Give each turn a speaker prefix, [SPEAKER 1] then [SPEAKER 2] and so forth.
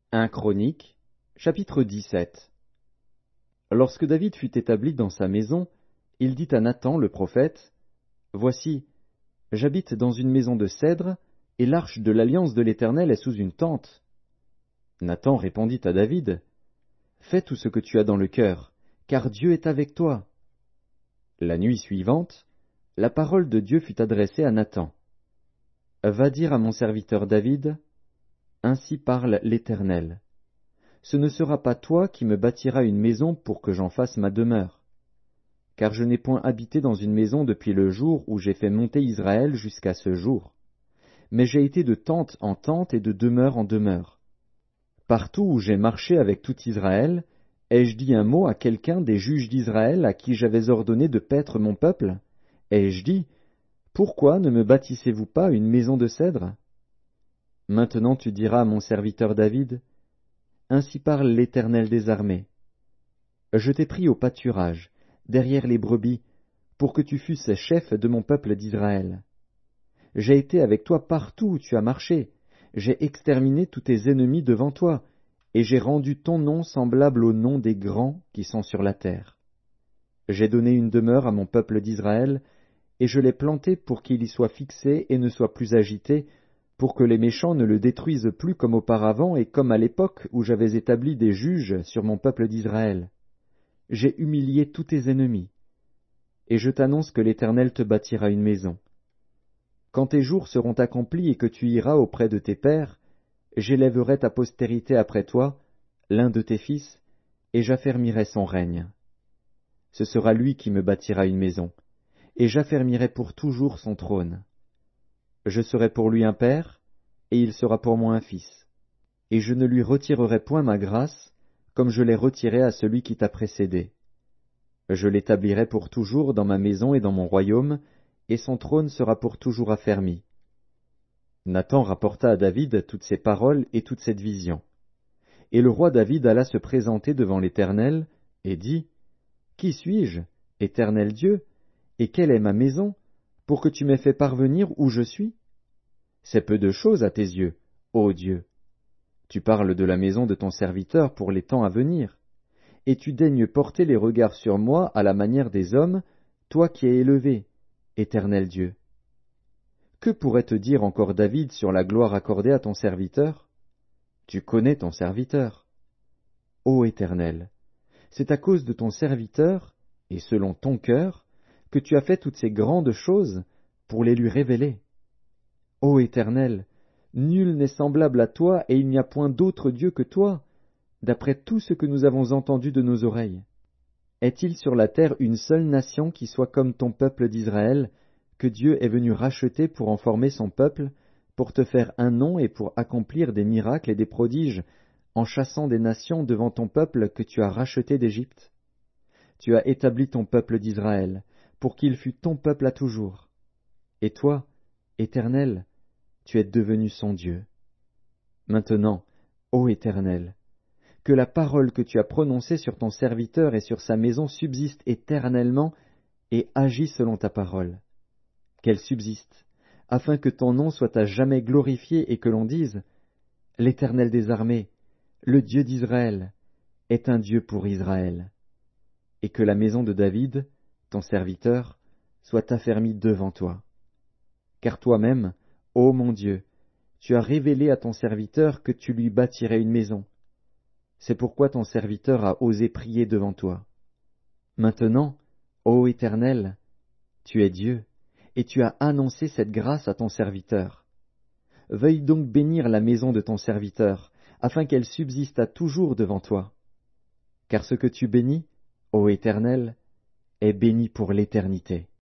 [SPEAKER 1] 1 Chroniques, chapitre 17. Lorsque David fut établi dans sa maison, il dit à Nathan le prophète, « Voici, j'habite dans une maison de cèdre, et l'arche de l'alliance de l'Éternel est sous une tente. » Nathan répondit à David, « Fais tout ce que tu as dans le cœur, car Dieu est avec toi. » La nuit suivante, la parole de Dieu fut adressée à Nathan. « Va dire à mon serviteur David, ainsi parle l'Éternel. Ce ne sera pas toi qui me bâtiras une maison pour que j'en fasse ma demeure. Car je n'ai point habité dans une maison depuis le jour où j'ai fait monter Israël jusqu'à ce jour. Mais j'ai été de tente en tente et de demeure en demeure. Partout où j'ai marché avec tout Israël, ai-je dit un mot à quelqu'un des juges d'Israël à qui j'avais ordonné de paître mon peuple? Ai-je dit, pourquoi ne me bâtissez-vous pas une maison de cèdre? Maintenant tu diras à mon serviteur David, ainsi parle l'Éternel des armées. Je t'ai pris au pâturage, derrière les brebis, pour que tu fusses chef de mon peuple d'Israël. J'ai été avec toi partout où tu as marché, j'ai exterminé tous tes ennemis devant toi, et j'ai rendu ton nom semblable au nom des grands qui sont sur la terre. J'ai donné une demeure à mon peuple d'Israël, et je l'ai planté pour qu'il y soit fixé et ne soit plus agité, pour que les méchants ne le détruisent plus comme auparavant et comme à l'époque où j'avais établi des juges sur mon peuple d'Israël. J'ai humilié tous tes ennemis. Et je t'annonce que l'Éternel te bâtira une maison. Quand tes jours seront accomplis et que tu iras auprès de tes pères, j'élèverai ta postérité après toi, l'un de tes fils, et j'affermirai son règne. Ce sera lui qui me bâtira une maison, et j'affermirai pour toujours son trône. Je serai pour lui un père, et il sera pour moi un fils. Et je ne lui retirerai point ma grâce, comme je l'ai retirée à celui qui t'a précédé. Je l'établirai pour toujours dans ma maison et dans mon royaume, et son trône sera pour toujours affermi. » Nathan rapporta à David toutes ces paroles et toute cette vision. Et le roi David alla se présenter devant l'Éternel, et dit, « Qui suis-je, Éternel Dieu, et quelle est ma maison, pour que tu m'aies fait parvenir où je suis? C'est peu de chose à tes yeux, ô Dieu. Tu parles de la maison de ton serviteur pour les temps à venir, et tu daignes porter les regards sur moi à la manière des hommes, toi qui es élevé, Éternel Dieu. Que pourrait te dire encore David sur la gloire accordée à ton serviteur? Tu connais ton serviteur. Ô Éternel, c'est à cause de ton serviteur, et selon ton cœur, que tu as fait toutes ces grandes choses pour les lui révéler. Ô Éternel, nul n'est semblable à toi, et il n'y a point d'autre Dieu que toi, d'après tout ce que nous avons entendu de nos oreilles. Est-il sur la terre une seule nation qui soit comme ton peuple d'Israël, que Dieu est venu racheter pour en former son peuple, pour te faire un nom et pour accomplir des miracles et des prodiges, en chassant des nations devant ton peuple que tu as racheté d'Égypte? Tu as établi ton peuple d'Israël, pour qu'il fût ton peuple à toujours. Et toi, Éternel, tu es devenu son Dieu. Maintenant, ô Éternel, que la parole que tu as prononcée sur ton serviteur et sur sa maison subsiste éternellement et agis selon ta parole. Qu'elle subsiste, afin que ton nom soit à jamais glorifié et que l'on dise, l'Éternel des armées, le Dieu d'Israël, est un Dieu pour Israël. Et que la maison de David, ton serviteur, soit affermie devant toi. Car toi-même, ô mon Dieu, tu as révélé à ton serviteur que tu lui bâtirais une maison. C'est pourquoi ton serviteur a osé prier devant toi. Maintenant, ô Éternel, tu es Dieu, et tu as annoncé cette grâce à ton serviteur. Veuille donc bénir la maison de ton serviteur, afin qu'elle subsiste à toujours devant toi. Car ce que tu bénis, ô Éternel, est béni pour l'éternité.